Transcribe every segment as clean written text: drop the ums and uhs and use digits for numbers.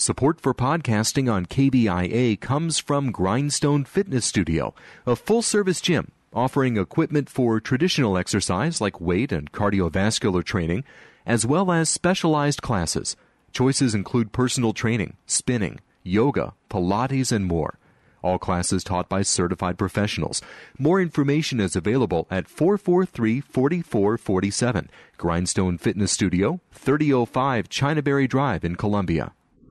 Support for podcasting on KBIA comes from Grindstone Fitness Studio, a full-service gym offering equipment for traditional exercise like weight and cardiovascular training, as well as specialized classes. Choices include personal training, spinning, yoga, Pilates, and more. All classes taught by certified professionals. More information is available at 443-4447. Grindstone Fitness Studio, 3005 Chinaberry Drive in Columbia.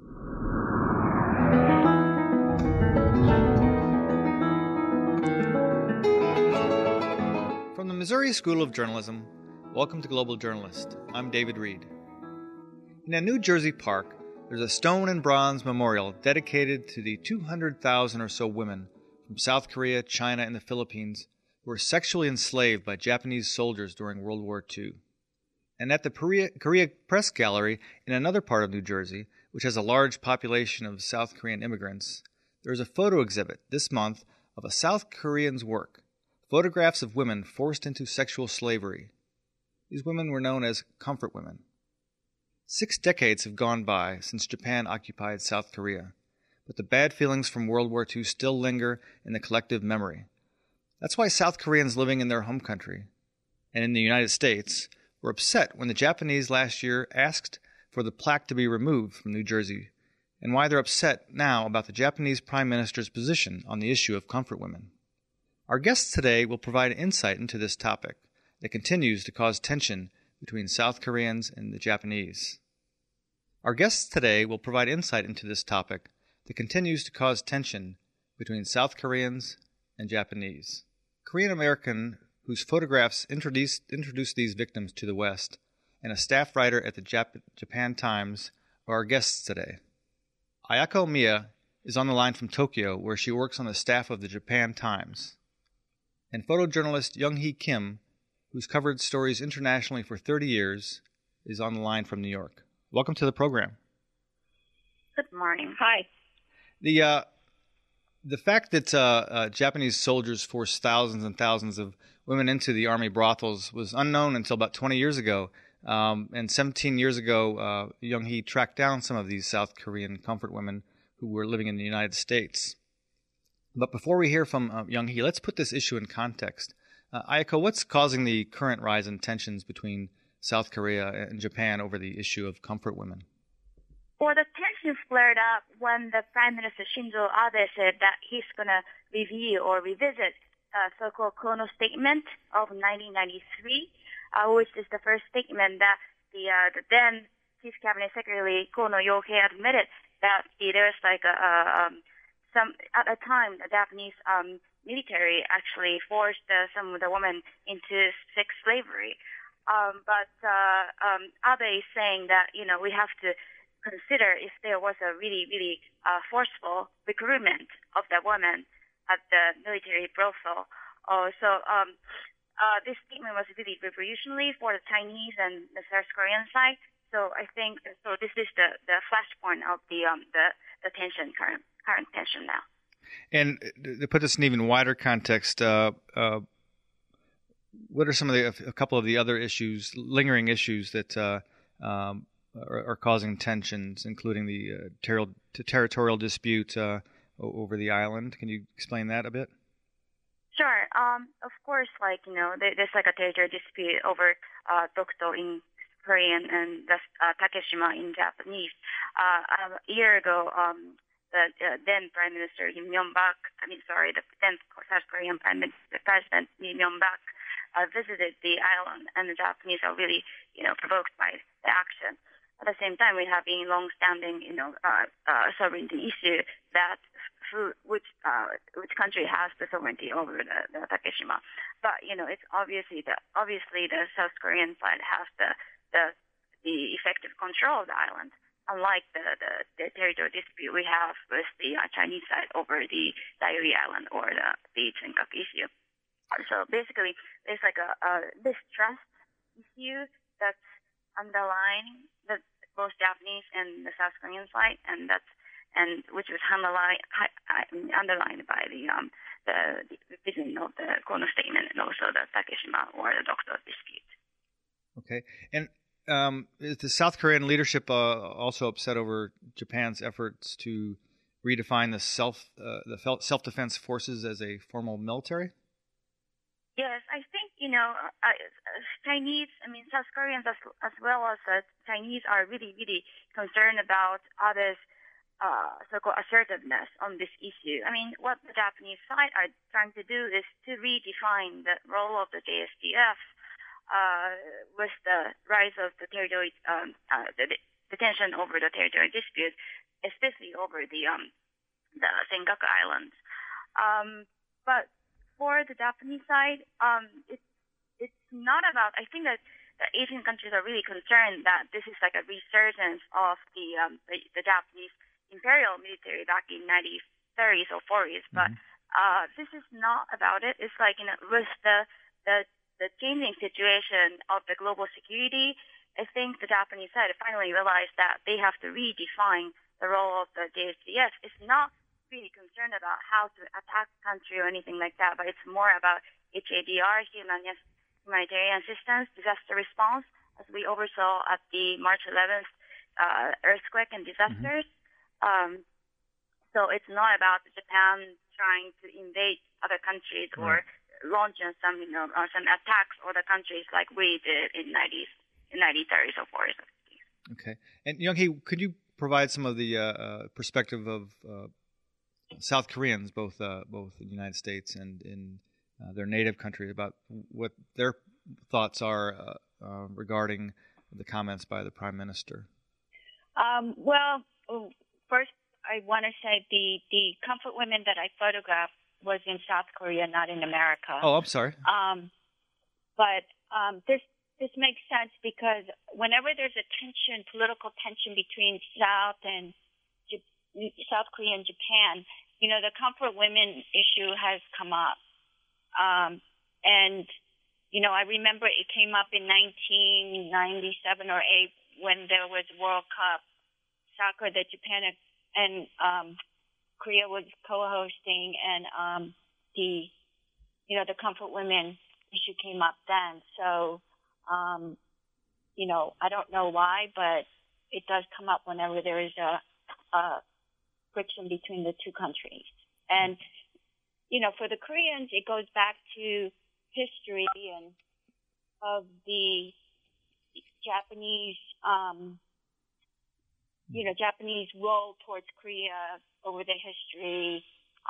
From the Missouri School of Journalism, welcome to Global Journalist. I'm David Reed. In a New Jersey park, there's a stone and bronze memorial dedicated to the 200,000 or so women from South Korea, China, and the Philippines who were sexually enslaved by Japanese soldiers during World War II. And at the Korea Press Gallery in another part of New Jersey, which has a large population of South Korean immigrants, there is a photo exhibit this month of a South Korean's work, photographs of women forced into sexual slavery. These women were known as comfort women. 6 decades have gone by since Japan occupied South Korea, but the bad feelings from World War II still linger in the collective memory. That's why South Koreans living in their home country and in the United States were upset when the Japanese last year asked for the plaque to be removed from New Jersey, and why they're upset now about the Japanese Prime Minister's position on the issue of comfort women. Our guests today will provide insight into this topic that continues to cause tension between South Koreans and the Japanese. Our guests today will provide insight into this topic that continues to cause tension between South Koreans and Japanese. Korean American whose photographs introduced these victims to the West, and a staff writer at the Japan Times are our guests today. Ayako Miya is on the line from Tokyo, where she works on the staff of the Japan Times. And photojournalist Young-hee Kim, who's covered stories internationally for 30 years, is on the line from New York. Welcome to the program. Good morning. Hi. The fact that Japanese soldiers forced thousands and thousands of women into the army brothels was unknown until about 20 years ago. And 17 years ago, Young-hee tracked down some of these South Korean comfort women who were living in the United States. But before we hear from Young-hee, let's put this issue in context. Ayako, what's causing the current rise in tensions between South Korea and Japan over the issue of comfort women? Well, the tensions flared up when the Prime Minister Shinzo Abe said that he's going to review or revisit so-called Kono Statement of 1993, which is the first statement that the then Chief Cabinet Secretary Kono Yohei admitted that there's like some at a time the Japanese military actually forced some of the women into sex slavery. But Abe is saying that we have to consider if there was a really, really forceful recruitment of the women at the military brothel. This statement was really revolutionary for the Chinese and the South Korean side. So I think this is the flashpoint of the tension, current tension now. And to put this in even wider context, what are some of a couple of the other issues, lingering issues that are causing tensions, including the territorial dispute over the island? Can you explain that a bit? Sure. Of course, there's like a territorial dispute over Dokdo in Korean and Takeshima in Japanese. A year ago, the then Prime Minister the then South Korean President Lee Myung-bak visited the island, and the Japanese are really, provoked by the action. At the same time, we have been long-standing, sovereignty issue that which country has the sovereignty over the Takeshima. But it's obviously the South Korean side has the effective control of the island, unlike the territorial dispute we have with the Chinese side over the Diary Island or the Cheongak issue. So basically, there's like a distrust issue that's underlying both Japanese and the South Korean side, and which was underlined by the revision of the Kono Statement and also the Takeshima or the Dokdo dispute. Okay, and is the South Korean leadership also upset over Japan's efforts to redefine the self-defense forces as a formal military? Yes, I think, Chinese, South Koreans as well as Chinese are really, really concerned about others' so-called assertiveness on this issue. What the Japanese side are trying to do is to redefine the role of the JSDF with the rise of the territory, the tension over the territory dispute, especially over the Senkaku Islands. But for the Japanese side, it's not about. I think that the Asian countries are really concerned that this is like a resurgence of the Japanese imperial military back in 1930s or 40s. But this is not about it. It's like with the changing situation of the global security, I think the Japanese side finally realized that they have to redefine the role of the JSDF. It's not really concerned about how to attack the country or anything like that, but it's more about HADR, humanitarian assistance, disaster response, as we oversaw at the March 11th earthquake and disasters. So it's not about Japan trying to invade other countries or launching some attacks on other countries like we did in 1930s or 40s. Okay. And Young-hee, could you provide some of the perspective of South Koreans, both in the United States and in their native country, about what their thoughts are regarding the comments by the Prime Minister? Well, first I want to say the comfort women that I photographed was in South Korea, not in America. Oh, I'm sorry. But this makes sense because whenever there's a political tension between South Korea and Japan, the comfort women issue has come up. And, I remember it came up in 1997 or 8 when there was World Cup soccer that Japan and Korea was co-hosting, and the comfort women issue came up then. So, I don't know why, but it does come up whenever there is a friction between the two countries. And, for the Koreans, it goes back to history and of the Japanese, Japanese role towards Korea over the history.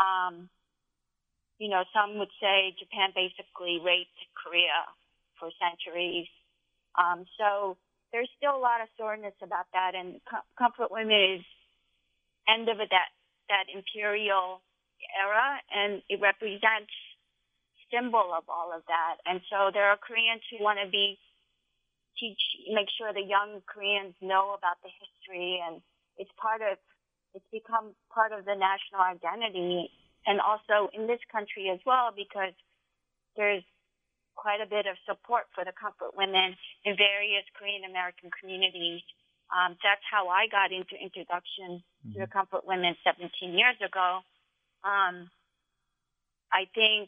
Some would say Japan basically raped Korea for centuries. So there's still a lot of soreness about that, and comfort women is end of that imperial era, and it represents symbol of all of that. And so there are Koreans who want to make sure the young Koreans know about the history, and it's become part of the national identity, and also in this country as well, because there's quite a bit of support for the comfort women in various Korean American communities. That's how I got into introduction to the comfort women 17 years ago. I think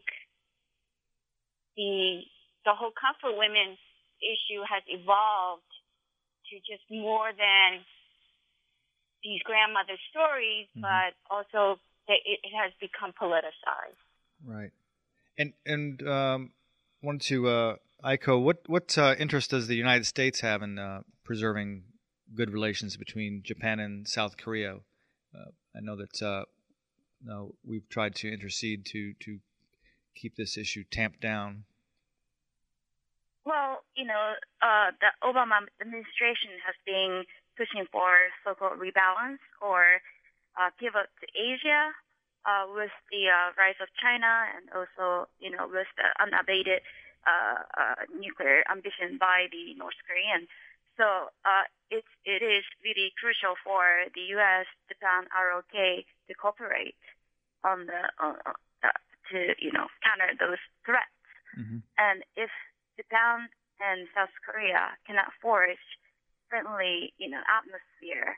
the whole comfort women issue has evolved to just more than these grandmother stories, but also it has become politicized. Right. And wanted to Aiko, what interest does the United States have in preserving good relations between Japan and South Korea? I know that we've tried to intercede to keep this issue tamped down. Well, the Obama administration has been pushing for so-called rebalance or pivot to Asia with the rise of China, and also, with the unabated nuclear ambition by the North Korean. So it is really crucial for the U.S., Japan, ROK to cooperate on to counter those threats. And if Japan and South Korea cannot forge friendly, atmosphere,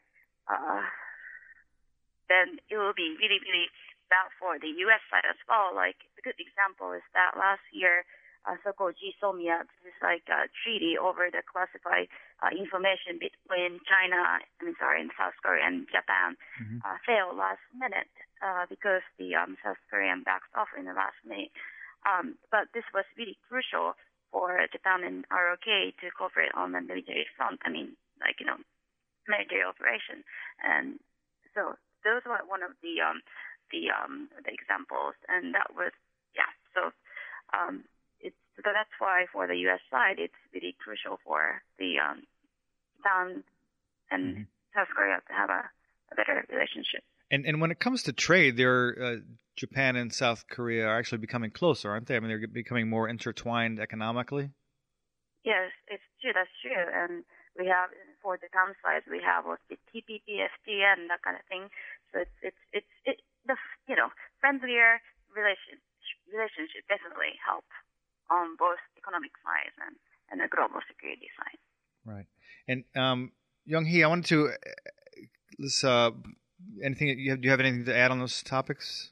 then it will be really, really bad for the U.S. side as well. Like, a good example is that last year, so-called GSOMIA. This is like a treaty over the classified information between in South Korea and Japan, failed last minute because the South Korean backed off in the last minute. But this was really crucial for Japan and ROK to cooperate on the military front. Military operation, and so those were one of the examples, and that was So that's why for the U.S. side, it's really crucial for the Japan and South Korea to have a better relationship. And when it comes to trade, Japan and South Korea are actually becoming closer, aren't they? I mean, they're becoming more intertwined economically. Yes, it's true. That's true. And we have, for the Japan side, we have the TPP, FTA, and that kind of thing. So it's friendlier relationship definitely help on both economic side and the global security side. Right. And Young-hee, I wanted to do you have anything to add on those topics?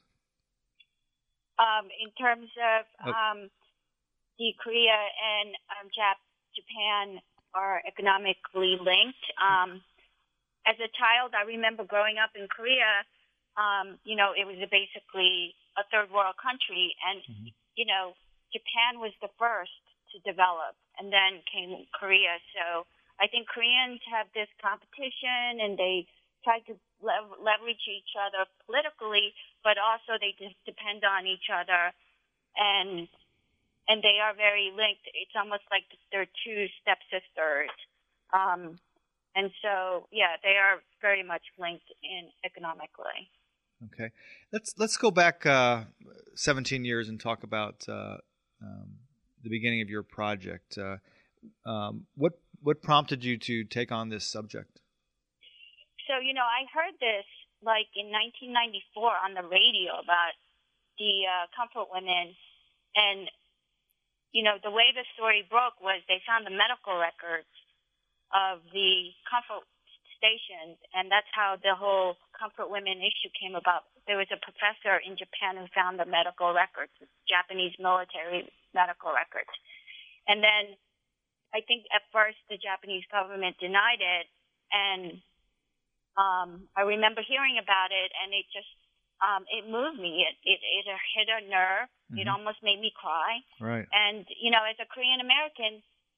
In terms of the Korea and Japan are economically linked. As a child, I remember growing up in Korea. It was basically a third world country, and Japan was the first to develop, and then came Korea. So I think Koreans have this competition, and they try to leverage each other politically, but also they just depend on each other, and they are very linked. It's almost like they're two stepsisters. And so, they are very much linked economically. Okay. Let's go back 17 years and talk about the beginning of your project. What prompted you to take on this subject? So, I heard this like in 1994 on the radio about the comfort women, and the way the story broke was they found the medical records of the comfort stations, and that's how the whole comfort women issue came about. There was a professor in Japan who found the medical records, Japanese military medical records. And then I think at first the Japanese government denied it, and I remember hearing about it, and it just it moved me. It hit a nerve. It almost made me cry. Right. And as a Korean American,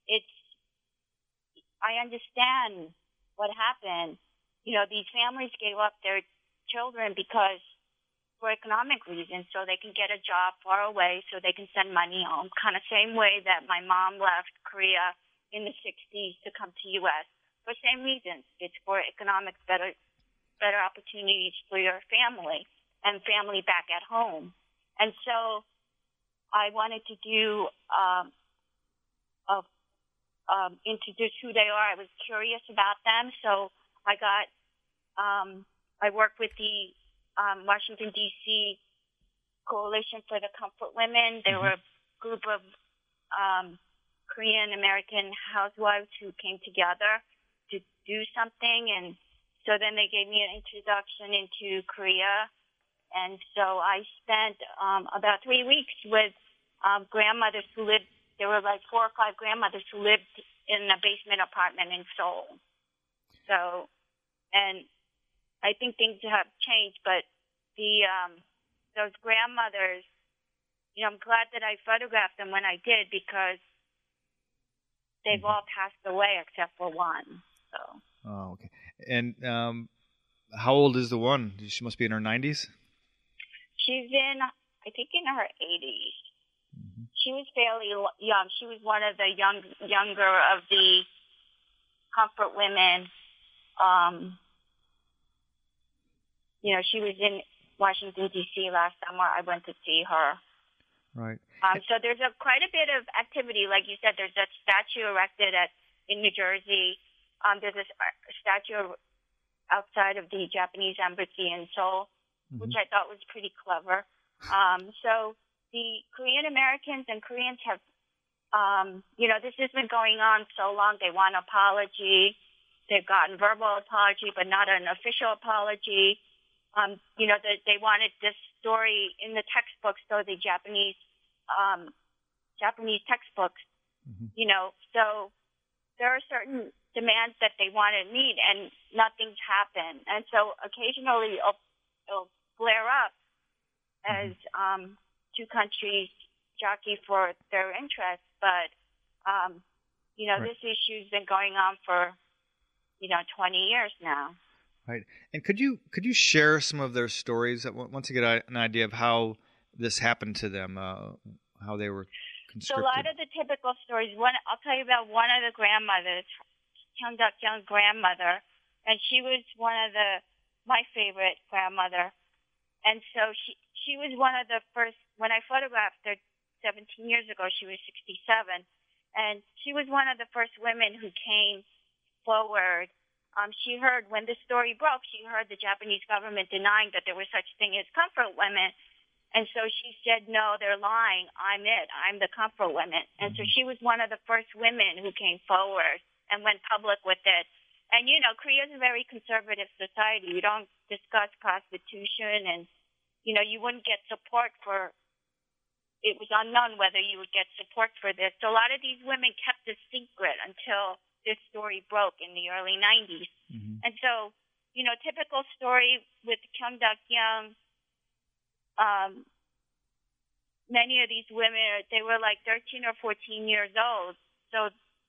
I understand what happened. These families gave up their children because for economic reasons, so they can get a job far away, so they can send money home. Kind of same way that my mom left Korea in the 60s to come to U.S. for same reasons. It's for economic better opportunities for your family and family back at home. And so I wanted to do introduce who they are. I was curious about them, so I worked with the Washington, D.C. Coalition for the Comfort Women. They were a group of Korean American housewives who came together to do something, and so then they gave me an introduction into Korea. And so I spent about 3 weeks with grandmothers who lived. There were like 4 or 5 grandmothers who lived in a basement apartment in Seoul. So, and I think things have changed, but those grandmothers, I'm glad that I photographed them when I did, because they've all passed away except for one. So. Oh, okay. And how old is the one? She must be in her 90s? She's I think in her 80s. She was fairly young. She was one of the younger of the comfort women. She was in Washington, D.C. last summer. I went to see her. Right. So there's quite a bit of activity. Like you said, there's a statue erected in New Jersey. There's a statue outside of the Japanese embassy in Seoul, which I thought was pretty clever. So the Korean Americans and Koreans have, this has been going on so long. They want an apology. They've gotten verbal apology, but not an official apology. They wanted this story in the textbook so the Japanese Japanese textbooks. So there are certain demands that they want to meet, and nothing's happened. And so occasionally it'll flare up as two countries jockey for their interests. But, this issue's been going on for, 20 years now. Right. And could you share some of their stories once you get an idea of how this happened to them, how they were conscripted? So a lot of the typical stories, I'll tell you about one of the grandmothers, Kyung Duk-young's grandmother, and she was my favorite grandmother. And so she was one of the first, when I photographed her 17 years ago, she was 67, and she was one of the first women who came forward. She heard, when the story broke, she heard the Japanese government denying that there was such thing as comfort women. And so she said, no, they're lying. I'm it. I'm the comfort women. And so she was one of the first women who came forward and went public with it. And, Korea is a very conservative society. You don't discuss prostitution, and, you wouldn't get support for, it was unknown whether you would get support for this. So a lot of these women kept it secret until this story broke in the early 90s. And so, typical story with Kyung Duk-young, many of these women, they were like 13 or 14 years old. So,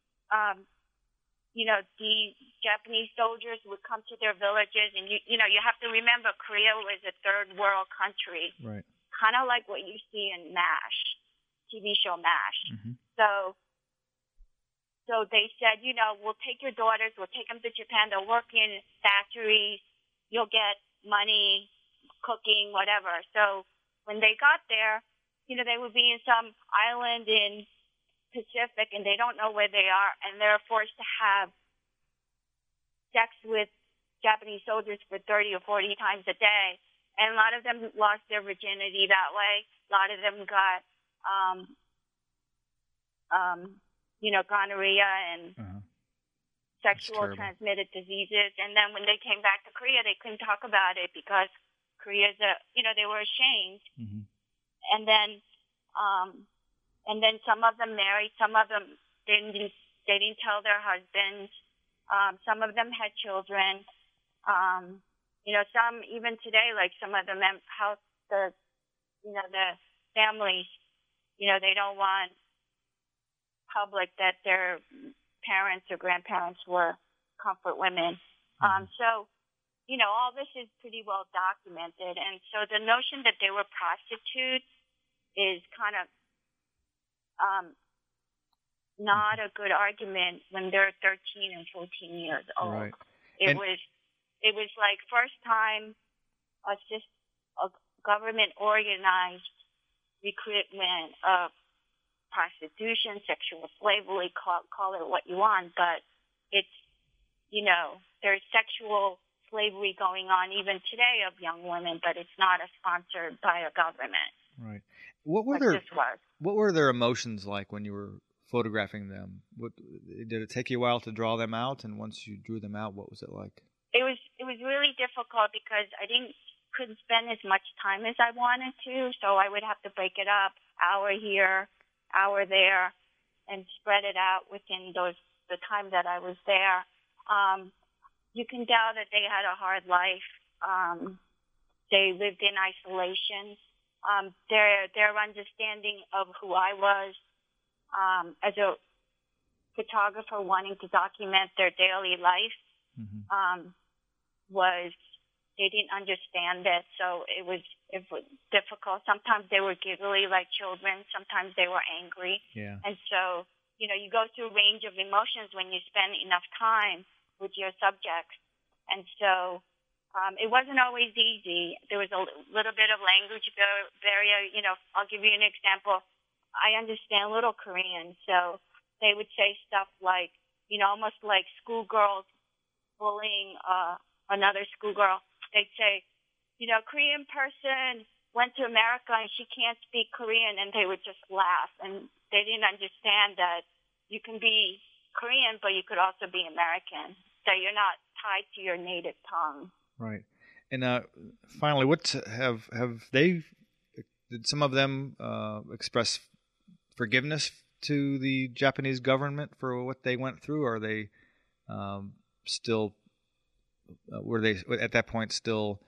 the Japanese soldiers would come to their villages, and you have to remember Korea was a third world country. Right. Kind of like what you see in MASH, TV show MASH. So they said, we'll take your daughters, we'll take them to Japan, they'll work in factories, you'll get money, cooking, whatever. So when they got there, they would be in some island in Pacific, and they don't know where they are, and they're forced to have sex with Japanese soldiers for 30 or 40 times a day. And a lot of them lost their virginity that way. A lot of them got, gonorrhea and sexual transmitted diseases. And then when they came back to Korea, they couldn't talk about it because Korea's they were ashamed. And then some of them married, some of them they didn't tell their husbands. Some of them had children. Some even today, like some of them, how the families, they don't want public that their parents or grandparents were comfort women. So, all this is pretty well documented. And so the notion that they were prostitutes is kind of not a good argument when they're 13 and 14 years old. Right. It was like first time a government organized recruitment of prostitution, sexual slavery, call it what you want, but it's, there's sexual slavery going on even today of young women, but it's not sponsored by a government. Right. What were their emotions like when you were photographing them? Did it take you a while to draw them out? And once you drew them out, what was it like? It was really difficult because I couldn't spend as much time as I wanted to, so I would have to break it up, hour here, hour there, and spread it out within the time that I was there. You can tell that they had a hard life. They lived in isolation. Their understanding of who I was as a photographer wanting to document their daily life was they didn't understand it, so it was difficult. Sometimes they were giggly like children. Sometimes they were angry. Yeah. And so, you go through a range of emotions when you spend enough time with your subjects. And so it wasn't always easy. There was a little bit of language barrier. I'll give you an example. I understand little Korean, so they would say stuff like, almost like schoolgirls bullying another schoolgirl. They'd say, Korean person went to America and she can't speak Korean, and they would just laugh. And they didn't understand that you can be Korean, but you could also be American. So you're not tied to your native tongue. Right. And finally, did some of them express forgiveness to the Japanese government for what they went through? Or are they still were they at that point still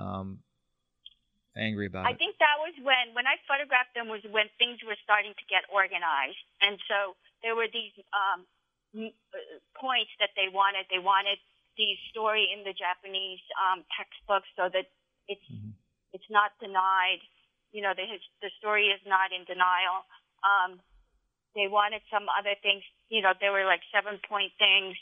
angry about it? I think that was when I photographed them was when things were starting to get organized, and so there were these points that they wanted. They wanted the story in the Japanese textbook so that it's not denied. You know, the story is not in denial. They wanted some other things. You know, there were like 7-point things.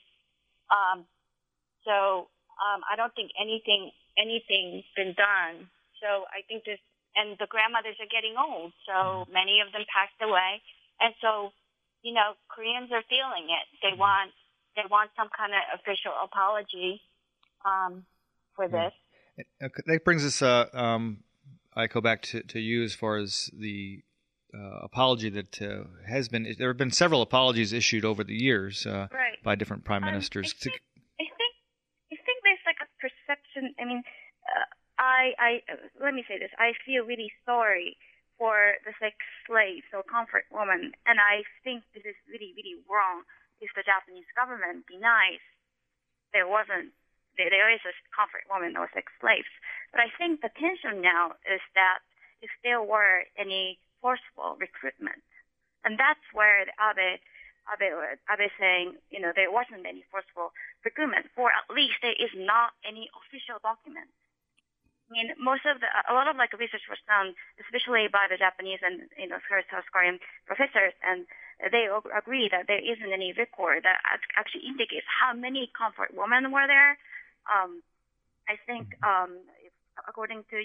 So I don't think anything's been done. So I think and the grandmothers are getting old. So many of them passed away. And so, you know, Koreans are feeling it. They want some kind of official apology for this. That brings us, I go back to you as far as the apology that has been. There have been several apologies issued over the years by different prime ministers. I think there's like a perception. I mean, I let me say this. I feel really sorry for the sex slaves or comfort woman, and I think this is really, really wrong if the Japanese government denies there is a comfort woman or sex slaves. But I think the tension now is that if there were any forceful recruitment, and that's where Abe saying, you know, there wasn't any forceful recruitment, or at least there is not any official document. I mean, a lot of like research was done, especially by the Japanese and, you know, South Korean professors, and they agree that there isn't any record that actually indicates how many comfort women were there. I think, according to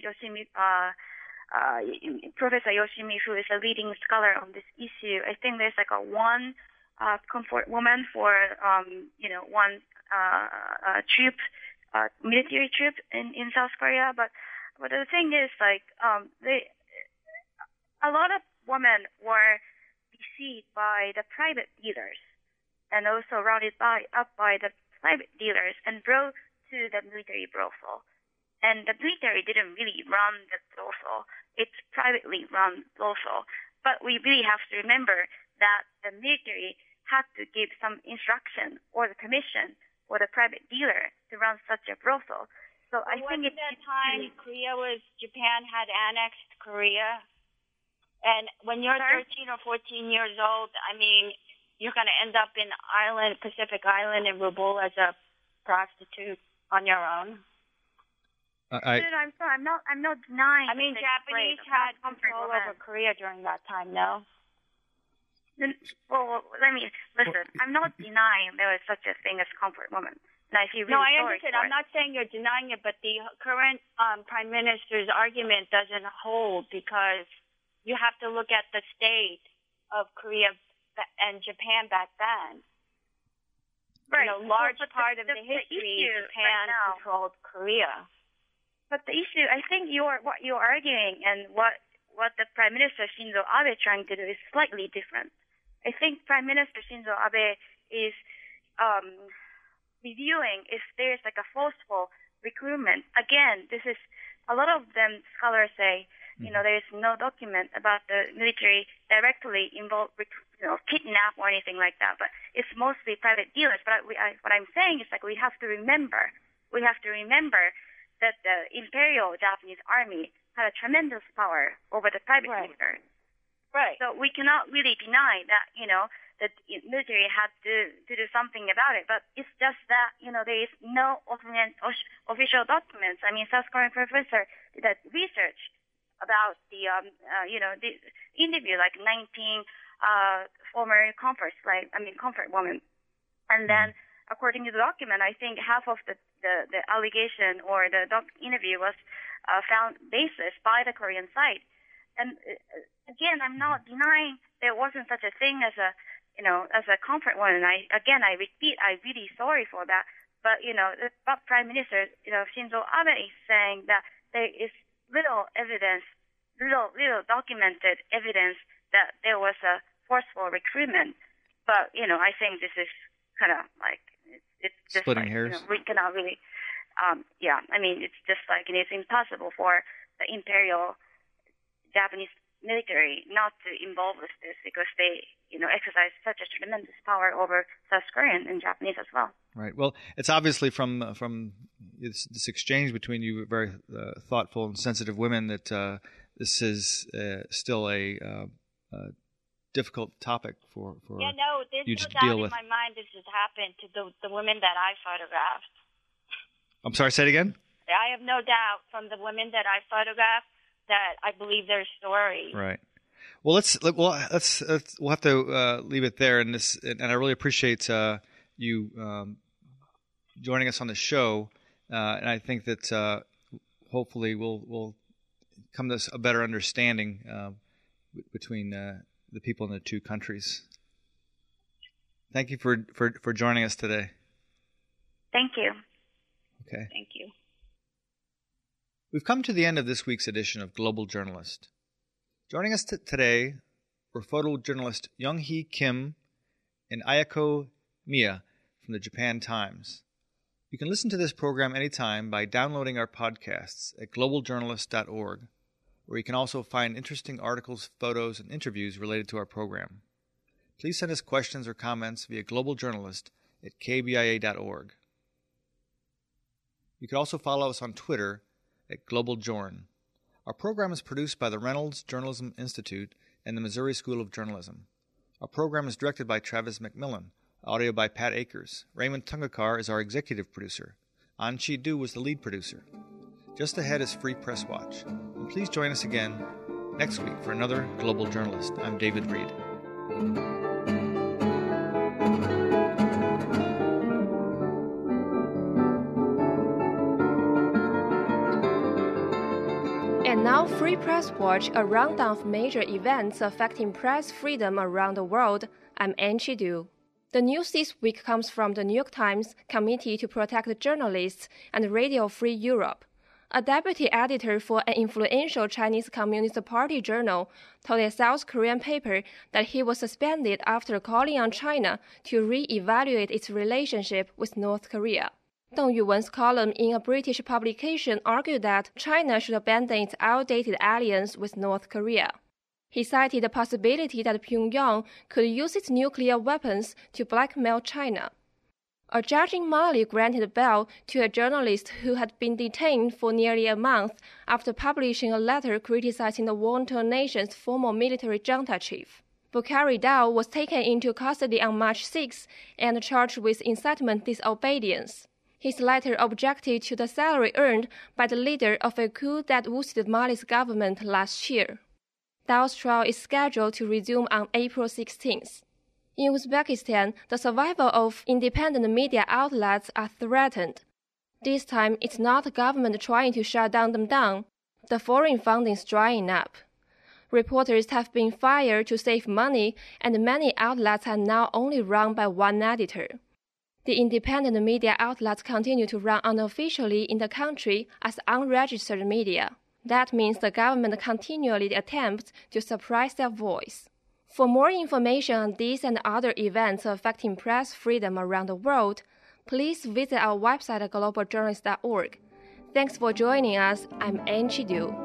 Professor Yoshimi, who is a leading scholar on this issue, I think there's like one comfort woman for, you know, one troop. Military troop in South Korea, but the thing is, like, a lot of women were deceived by the private dealers, and also rounded up by the private dealers and brought to the military brothel. And the military didn't really run the brothel; it's privately run brothel. But we really have to remember that the military had to give some instruction or the permission for the private dealer to run such a brothel. So I think it's that time Japan had annexed Korea, and when you're 13 or 14 years old, I mean, you're going to end up in Pacific Island in Rabaul as a prostitute on your own. I'm sorry, I'm not denying. I mean, Japanese had control over Korea during that time, no? Well, let me listen. I'm not denying there is such a thing as comfort woman. And I feel really I sorry understand. for I'm not saying you're denying it, but the current prime minister's argument doesn't hold because you have to look at the state of Korea and Japan back then. Right. You know, large part of the history, Japan controlled Korea. But the issue, I think what you're arguing and what the Prime Minister Shinzo Abe is trying to do is slightly different. I think Prime Minister Shinzo Abe is reviewing if there's like a forceful recruitment. Again, this is a lot of them scholars say, you know, there is no document about the military directly involved, you know, kidnap or anything like that. But it's mostly private dealers. But what I'm saying is like we have to remember that the Imperial Japanese Army had a tremendous power over the private dealers. Right. So we cannot really deny that, you know, that the military had to do something about it. But it's just that, you know, there is no official documents. I mean, South Korean professor did that research about the, you know, the interview, like 19 former comfort women. And then, according to the document, I think half of the allegation or the interview was found baseless by the Korean side. And again, I'm not denying there wasn't such a thing as a comfort woman. I repeat, I'm really sorry for that. But, you know, the Prime Minister, you know, Shinzo Abe is saying that there is little documented evidence that there was a forceful recruitment. But, you know, I think this is kind of like, it's just splitting like, hairs. You know, we cannot really, I mean, it's just like, it's impossible for the Imperial Japanese military not to involve with this because they, exercise such a tremendous power over South Korean and Japanese as well. Right. Well, it's obviously from this exchange between you, very thoughtful and sensitive women, that this is still a difficult topic for you to deal with. In my mind this has happened to the women that I photographed. I'm sorry, say it again? I have no doubt from the women that I photographed that I believe their story. Right. Well, we'll have to leave it there. And I really appreciate you joining us on the show. And I think that hopefully we'll come to a better understanding between the people in the two countries. Thank you for joining us today. Thank you. Okay. Thank you. We've come to the end of this week's edition of Global Journalist. Joining us today were photojournalist Young-hee Kim and Ayako Miya from the Japan Times. You can listen to this program anytime by downloading our podcasts at globaljournalist.org, where you can also find interesting articles, photos, and interviews related to our program. Please send us questions or comments via globaljournalist at kbia.org. You can also follow us on Twitter at globaljorn. Our program is produced by the Reynolds Journalism Institute and the Missouri School of Journalism. Our program is directed by Travis McMillan, audio by Pat Akers. Raymond Tungakar is our executive producer. An Chi-do was the lead producer. Just ahead is Free Press Watch. And please join us again next week for another Global Journalist. I'm David Reed. And now Free Press Watch, a rundown of major events affecting press freedom around the world. I'm An Chi-do. The news this week comes from the New York Times Committee to Protect Journalists and Radio Free Europe. A deputy editor for an influential Chinese Communist Party journal told a South Korean paper that he was suspended after calling on China to re-evaluate its relationship with North Korea. Deng Yuwen's column in a British publication argued that China should abandon its outdated alliance with North Korea. He cited the possibility that Pyongyang could use its nuclear weapons to blackmail China. A judge in Mali granted bail to a journalist who had been detained for nearly a month after publishing a letter criticizing the war-torn nation's former military junta chief. Boukari Dao was taken into custody on March 6 and charged with incitement disobedience. His letter objected to the salary earned by the leader of a coup that ousted Mali's government last year. Dao's trial is scheduled to resume on April 16th. In Uzbekistan, the survival of independent media outlets are threatened. This time, it's not the government trying to shut them down. The foreign funding is drying up. Reporters have been fired to save money, and many outlets are now only run by one editor. The independent media outlets continue to run unofficially in the country as unregistered media. That means the government continually attempts to suppress their voice. For more information on these and other events affecting press freedom around the world, please visit our website at globaljournalist.org. Thanks for joining us. I'm An Chi-do.